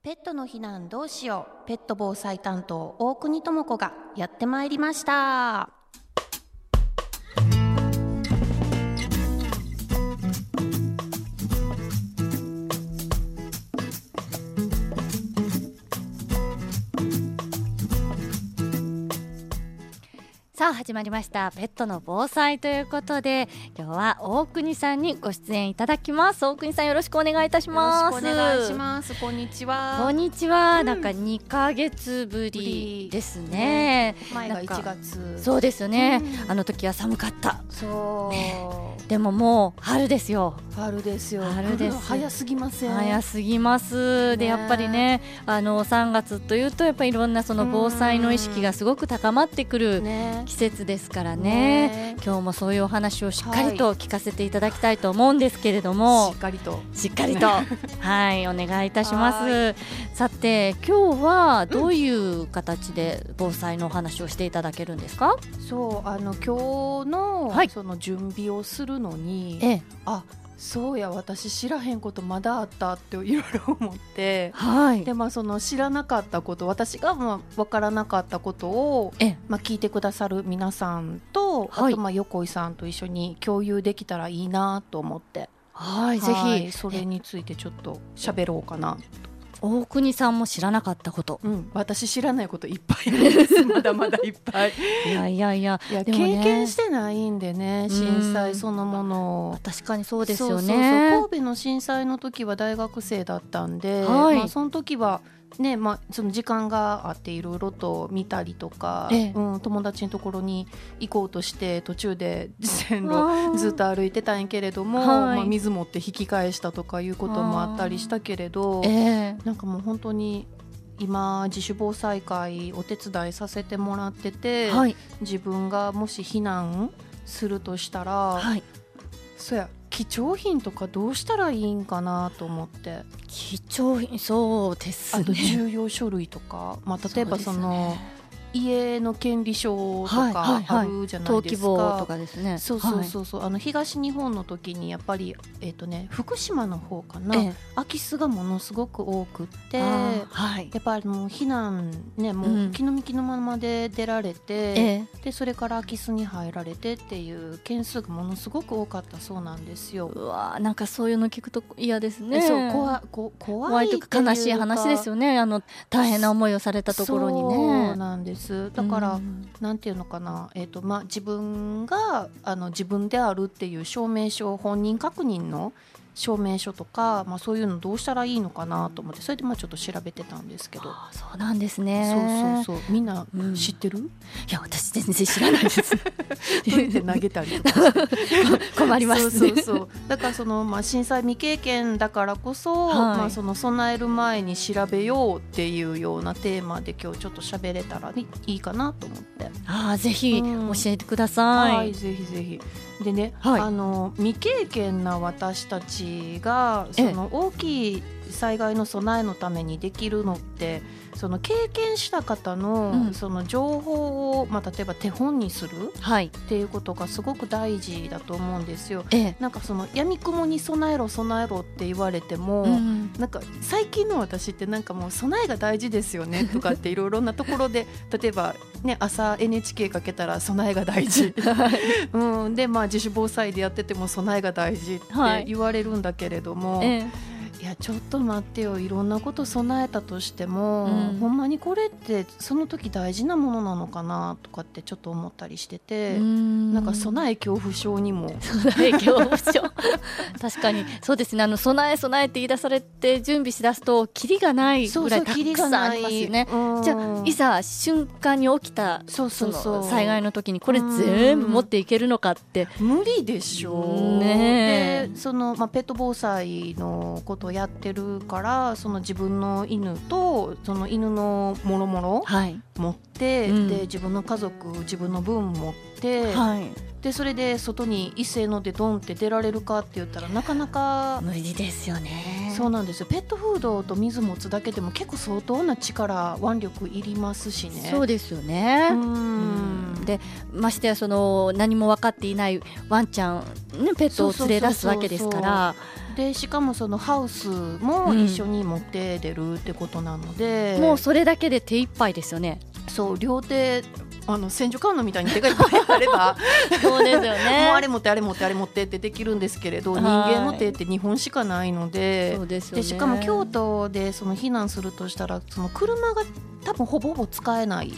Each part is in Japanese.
ペットの避難どうしよう、ペット防災担当大国智子がやってまいりました。 さあ始まりましたペットの防災ということで、今日は大国さんにご出演いただきます。大国さん、よろしくお願いいたします。 よろしくお願いします。こんにちは。 こんにちは、なんか2ヶ月ぶりですね。 前が1月。 そうですよね、あの時は寒かった。 そう、 ね、でももう春ですよ。 春ですよ。 春です。 早すぎません？ 早すぎます。で、やっぱりね、3月というとやっぱりいろんなその防災の意識がすごく高まってくる季節ですからね。今日もそういうお話をしっかりと聞かせていただきたいと思うんですけれども、 しっかりとはいお願いいたします。さて今日はどういう形で防災のお話をしていただけるんですか？ そう、今日の、その準備をするのに、そうや、私知らへんことまだあったっていろいろ思って、で、その知らなかったこと、私が分からなかったことを、聞いてくださる皆さんと、あと横井さんと一緒に共有できたらいいなと思って、ぜひそれについてちょっと喋ろうかなと。 大国さんも知らなかったこと、 私知らないこといっぱいあるんですまだまだいっぱいいや経験してないんでね、震災そのもの。 確かにそうですよね。 神戸の震災の時は大学生だったんで、その時はね、その時間があっていろいろと見たりとか、友達のところに行こうとして途中で線路ずっと歩いてたんやけれども、水持って引き返したとかいうこともあったりしたけれど、なんかもう本当に今自主防災会お手伝いさせてもらってて、自分がもし避難するとしたら、そうや、貴重品とかどうしたらいいんかなと思って。 貴重品、そうですね。 あと重要書類とか、例えばその家の権利書とかあるじゃないですか。 登記簿とかですね。 東日本の時にやっぱり福島の方かな、空き巣がものすごく多くって、やっぱり避難ね、もう気の身気のままで出られて、でそれから空き巣に入られてっていう件数がものすごく多かったそうなんですよ。 うわ、なんかそういうの聞くと嫌ですね。 そう、怖いとか悲しい話ですよね。大変な思いをされたところにね。 そうなんです。だから、なんていうのかな、自分が自分であるっていう証明書、本人確認の証明書とか、そういうのどうしたらいいのかなと思って、それでちょっと調べてたんですけど。 そうなんですね。 そうみんな知ってる？ いや、私全然知らないですそれで投げたりとか困りますね。 そうだからその、震災未経験だからこそ、その備える前に調べようっていうようなテーマで今日ちょっと喋れたらいいかなと思って。 ぜひ教えてください。 ぜひぜひ。でね、未経験な私たちがその大きい災害の備えのためにできるのって、その経験した方のその情報を、例えば手本にするっていうことがすごく大事だと思うんですよ。なんかその闇雲に備えろって言われても、なんか最近の私ってなんかもう備えが大事ですよねとかっていろいろなところで例えばね、朝 NHK かけたら備えが大事で、自主防災でやってても備えが大事って言われるんだけれども、いやちょっと待ってよ、いろんなこと備えたとしても、ほんまにこれってその時大事なものなのかなとかってちょっと思ったりしてて、なんか備え恐怖症にも備え恐怖症確かにそうですね。備えって言い出されて準備しだすとキリがないぐらいたくさんありますよね。じゃあいざ瞬間に起きたその災害の時にこれ全部持っていけるのかって無理でしょうね。でその、ペット防災のことをやってるから、その自分の犬とその犬のもろもろ持って、で自分の家族、自分の分持って、でそれで外に一斉のでドンって出られるかって言ったらなかなか無理ですよね。 そうなんですよ。ペットフードと水持つだけでも結構相当な力、腕力いりますしね。 そうですよね。でましてやその何も分かっていないワンちゃん、ペットを連れ出すわけですから、 でしかもそのハウスも一緒に持って出るってことなので、 もうそれだけで手一杯ですよね。 そう両手千手観音みたいに手がいっぱいあればそうですよね。 もうあれ持ってあれ持ってあれ持ってってできるんですけれど、人間の手って2本しかないので、 そうですよね。 でしかも京都でその避難するとしたらその車が多分ほぼほぼ使えないから、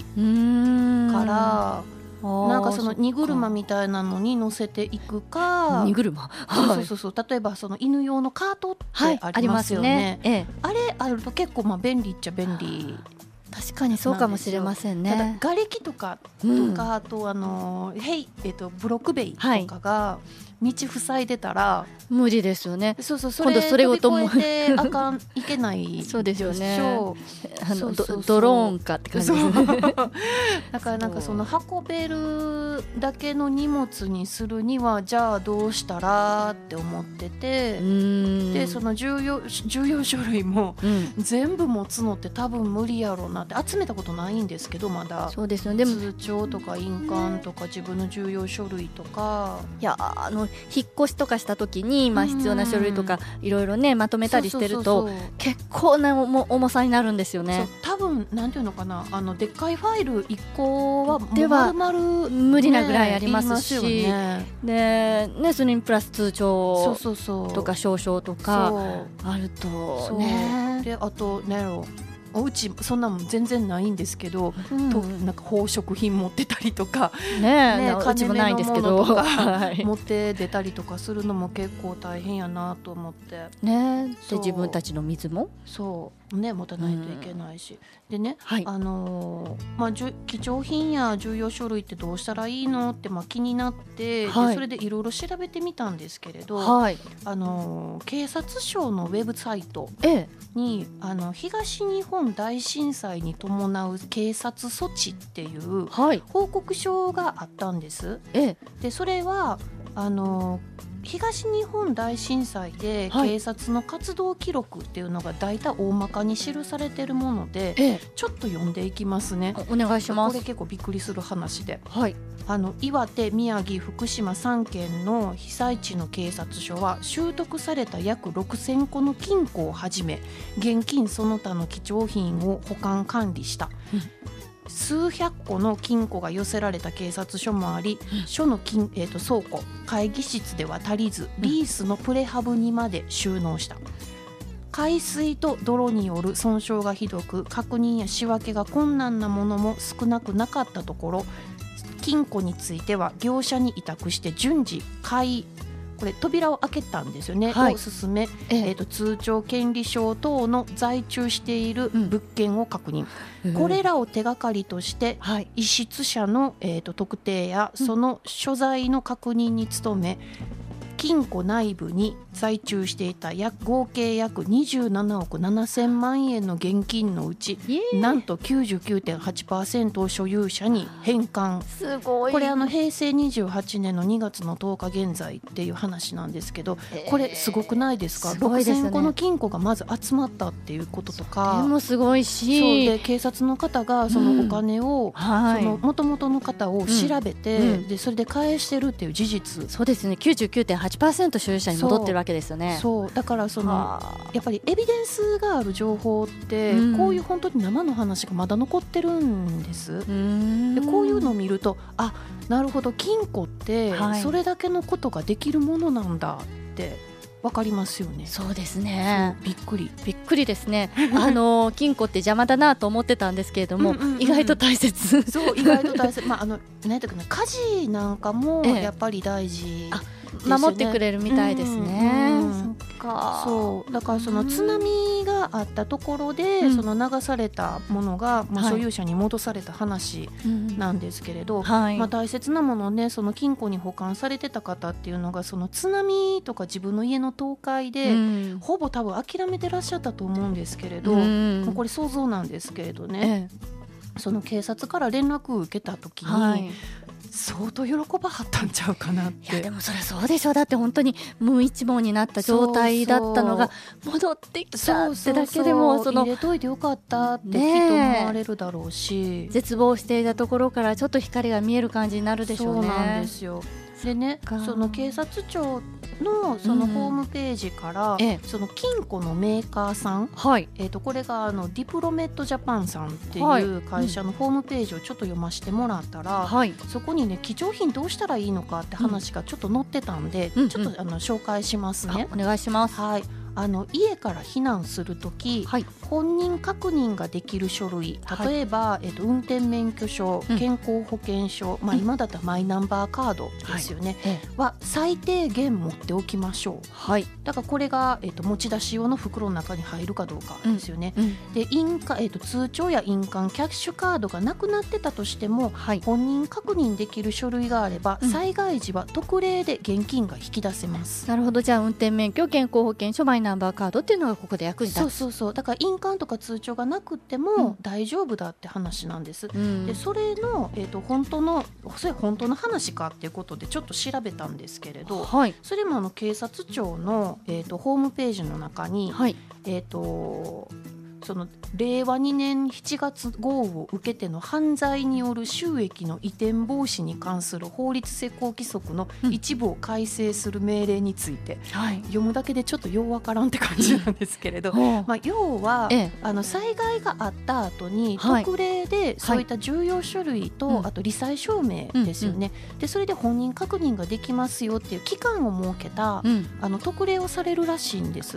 なんかその荷車みたいなのに乗せていくか、 荷車、 そう例えばその犬用のカートってありますよね。あれあると結構便利っちゃ便利。 確かにそうかもしれませんね。 ただ瓦礫とかあとブロック塀とかが道塞いでたら無理ですよね。 そう今度それごとも飛び越えていけないそうですよね。 ドローンかって感じですね。 だからなんかその運べるだけの荷物にするにはじゃあどうしたらって思ってて、でその重要書類も全部持つのって多分無理やろうなって集めたことないんですけど、まだそうですよね。 通帳とか印鑑とか自分の重要書類とか、 いや引っ越しとかした時に、必要な書類とかいろいろねまとめたりしてると結構な重さになるんですよね。 多分なんていうのかな、でっかいファイル1個はでは無理なぐらいありますし、 ね、 それにプラス通帳とか証書とかあるとね。 であとね、うちそんなもん全然ないんですけど、なんか宝飾品持ってたりとかうちもないんですけど持って出たりとかするのも結構大変やなと思ってね。で自分たちの水もそうね持たないといけないし、でね、貴重品や重要書類ってどうしたらいいのって気になって、でそれでいろいろ調べてみたんですけれど、警察庁のウェブサイトに、東日本大震災に伴う警察措置っていう報告書があったんです。でそれは東日本大震災で警察の活動記録っていうのが大体大まかに記されているもので、ちょっと読んでいきますね。 お願いします。 これ結構びっくりする話で、岩手、宮城、福島3県の被災地の警察署は拾得された約6000個の金庫をはじめ現金その他の貴重品を保管管理した、数百個の金庫が寄せられた警察署もあり、署の倉庫、会議室では足りずリースのプレハブにまで収納した。海水と泥による損傷がひどく、確認や仕分けが困難なものも少なくなかったところ、金庫については業者に委託して順次これ扉を開けたんですよね、を進め、通帳権利証等の在中している物件を確認、これらを手がかりとして、遺失者の、特定やその所在の確認に努め、金庫内部に在中していた合計約27億7000万円の現金のうちなんと 99.8% を所有者に返還。 すごい。 これ平成28年の2月の10日現在っていう話なんですけど、これすごくないですか？ すごいですね。 6000個の金庫がまず集まったっていうこととか、 でもすごいし、 そうで警察の方がそのお金を、その元々の方を調べて、でそれで返してるっていう事実。 そうですね。99.8% 所有者に戻ってるわけですよね。 そうだからやっぱりエビデンスがある情報って、こういう本当に生の話がまだ残ってるんです。でこういうのを見ると、なるほど、金庫ってそれだけのことができるものなんだってわかりますよね。 そうですね。 びっくりですね。金庫って邪魔だなと思ってたんですけれども、意外と大切。 そう意外と大切。なんていうかな、家事なんかもやっぱり大事。 守ってくれるみたいですね。 そうだからその津波があったところで、その流されたものが、所有者に戻された話なんですけれど、大切なものをね、その金庫に保管されてた方っていうのが、その津波とか自分の家の倒壊で、ほぼ多分諦めてらっしゃったと思うんですけれど、これ想像なんですけれどね、その警察から連絡を受けた時に、相当喜ばはったんちゃうかなって。 いやでもそれそうでしょう。だって本当に無一文になった状態だったのが戻ってきたってだけでも、 入れといてよかったってきっと思われるだろうし、 絶望していたところからちょっと光が見える感じになるでしょうね。 そうなんですよ。 でね、その警察庁のそのホームページから、その金庫のメーカーさん、これがディプロメットジャパンさんっていう会社のホームページをちょっと読ませてもらったら、そこにね貴重品どうしたらいいのかって話がちょっと載ってたんで、ちょっと紹介しますね。 お願いします。 家から避難するとき、本人確認ができる書類、例えば、運転免許証、健康保険証、今だったらマイナンバーカードですよね、は最低限持っておきましょう。だからこれが、持ち出し用の袋の中に入るかどうかですよね。で通帳や印鑑、キャッシュカードがなくなってたとしても、本人確認できる書類があれば、災害時は特例で現金が引き出せます。 なるほど。じゃあ運転免許、健康保険証、マイナンバーカードっていうのがここで役に立つ。 そうだから印鑑とか通帳がなくても大丈夫だって話なんです、でそれの、本当の話かっていうことでちょっと調べたんですけれど、それも警察庁の、ホームページの中に、その令和2年7月豪雨を受けての犯罪による収益の移転防止に関する法律施行規則の一部を改正する命令について、読むだけでちょっとようわからんって感じなんですけれど、要は、災害があった後に特例でそういった重要書類と、あと罹災証明ですよね、でそれで本人確認ができますよっていう期間を設けた、特例をされるらしいんです。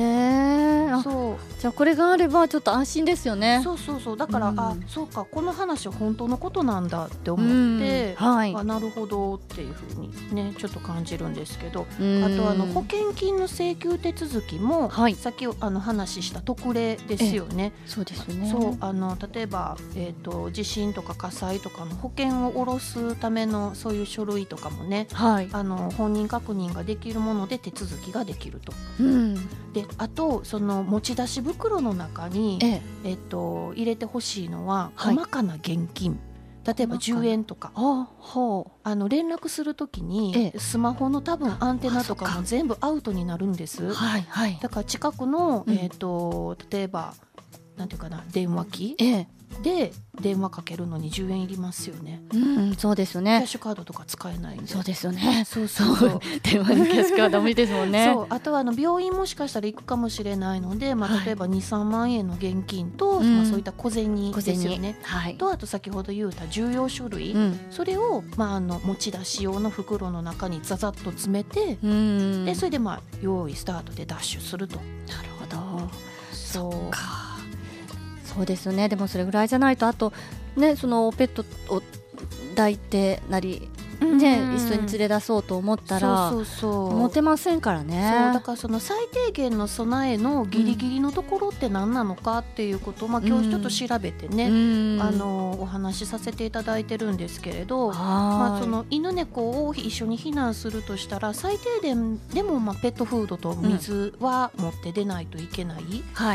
じゃあこれがあればちょっと安心ですよね。 そうだから、そうか、この話は本当のことなんだって思って、なるほどっていうふうにねちょっと感じるんですけど、あと保険金の請求手続きも、さっき話した特例ですよね。 そうですね。 例えば、地震とか火災とかの保険を下ろすためのそういう書類とかもね、本人確認ができるもので手続きができると、であとその持ち出し袋の中に、入れてほしいのは細かな現金、例えば10円とか、連絡するときに、スマホの多分アンテナとかも全部アウトになるんです。だから近くの、例えばなんていうかな、電話機、で電話かけるのに10円いりますよね。 そうですよね。 キャッシュカードとか使えないんで。 そうですよね。電話にキャッシュカード無理ですもんね。 あとは病院もしかしたら行くかもしれないので、例えば 2,3 万円の現金と、そういった小銭ですよね、とあと先ほど言った重要書類、それを、持ち出し用の袋の中にザザッと詰めて、でそれで用意スタートでダッシュすると。 なるほど。そうか。そうですよね。でもそれぐらいじゃないと、あとね、そのペットを抱いてなり、一緒に連れ出そうと思ったら持てませんからね。 だからその最低限の備えのギリギリのところって何なのかっていうことを、今日ちょっと調べてね、お話しさせていただいてるんですけれど、その犬猫を一緒に避難するとしたら最低限でも、ペットフードと水は持って出ないといけない、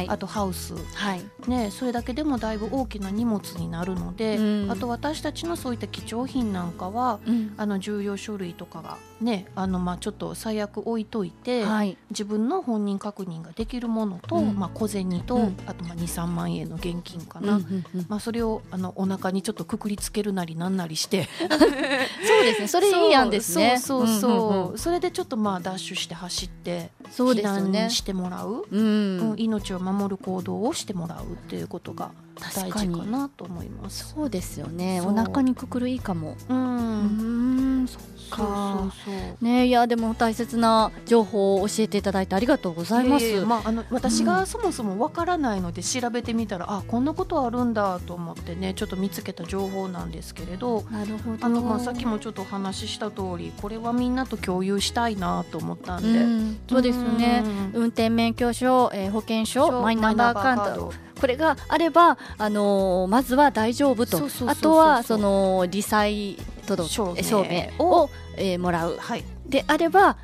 あとハウス、それだけでもだいぶ大きな荷物になるので、あと私たちのそういった貴重品なんかは、重要書類とかがね、ちょっと最悪置いといて、自分の本人確認ができるものと、小銭と、あと2,3 万円の現金かな、それをお腹にちょっとくくりつけるなりなんなりしてそうですね、それいい案ですね。 それでちょっとダッシュして走って避難してもらう、命を守る行動をしてもらうっていうことが大事かなと思います。 そうですよね。お腹にくくるいいかも。そっか。いやでも大切な情報を教えていただいてありがとうございます。 私がそもそもわからないので調べてみたら、こんなことあるんだと思ってね、ちょっと見つけた情報なんですけれど、 なるほど。 さっきもちょっとお話しした通り、これはみんなと共有したいなと思ったんで、 そうですよね。運転免許証、保険証、マイナンバーカード、これがあれば、まずは大丈夫と。あとはその罹災届証明を、もらう、であれば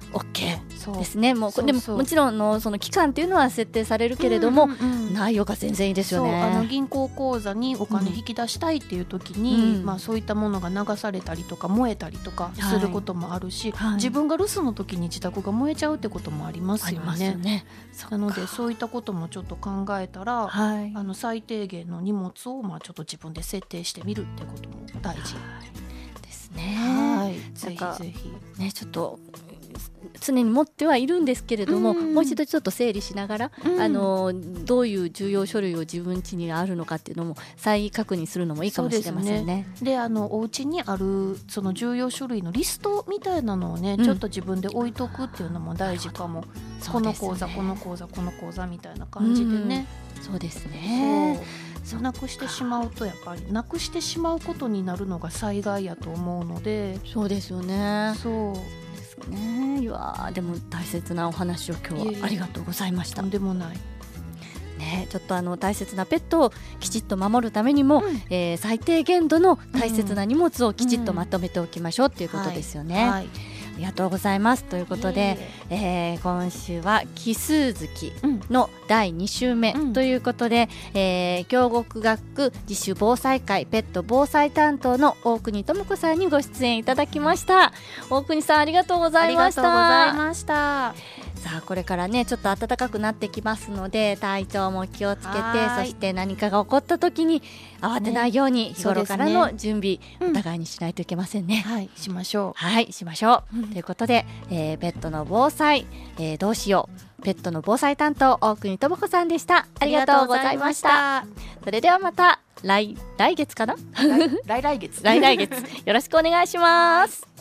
OK ですね。でももちろんその期間っていうのは設定されるけれども、内容が全然いいですよね。 銀行口座にお金引き出したいっていう時に、そういったものが流されたりとか燃えたりとかすることもあるし、自分が留守の時に自宅が燃えちゃうってこともありますよね。なのでそういったこともちょっと考えたら、最低限の荷物をちょっと自分で設定してみるってことも大事ですね。 はい、ぜひぜひね、ちょっと常に持ってはいるんですけれども、もう一度ちょっと整理しながら、どういう重要書類を自分家にあるのかっていうのも再確認するのもいいかもしれませんね。 で、お家にあるその重要書類のリストみたいなのをね、ちょっと自分で置いとくっていうのも大事かも。この口座、この口座、この口座みたいな感じでね。 そうですね。 なくしてしまうとやっぱりなくしてしまうことになるのが災害やと思うので。 そうですよね。 そうですね。いやでも大切なお話を今日はありがとうございました。 とんでもないね、ちょっと大切なペットをきちっと守るためにも、最低限度の大切な荷物をきちっとまとめておきましょうっていうことですよね。はいありがとうございますということで、今週は奇数月の第2週目ということで、京極学自主防災会ペット防災担当の大国智子さんにご出演いただきました。大国さんありがとうございました。 ありがとうございました。 さあこれからねちょっと暖かくなってきますので体調も気をつけて、そして何かが起こった時に慌てないように日頃からの準備、お互いにしないといけませんね。 はいしましょう。 はいしましょう、ということで、ペットの防災、どうしようペットの防災担当大国智子さんでした。ありがとうございました。それではまた来月かな来月よろしくお願いします。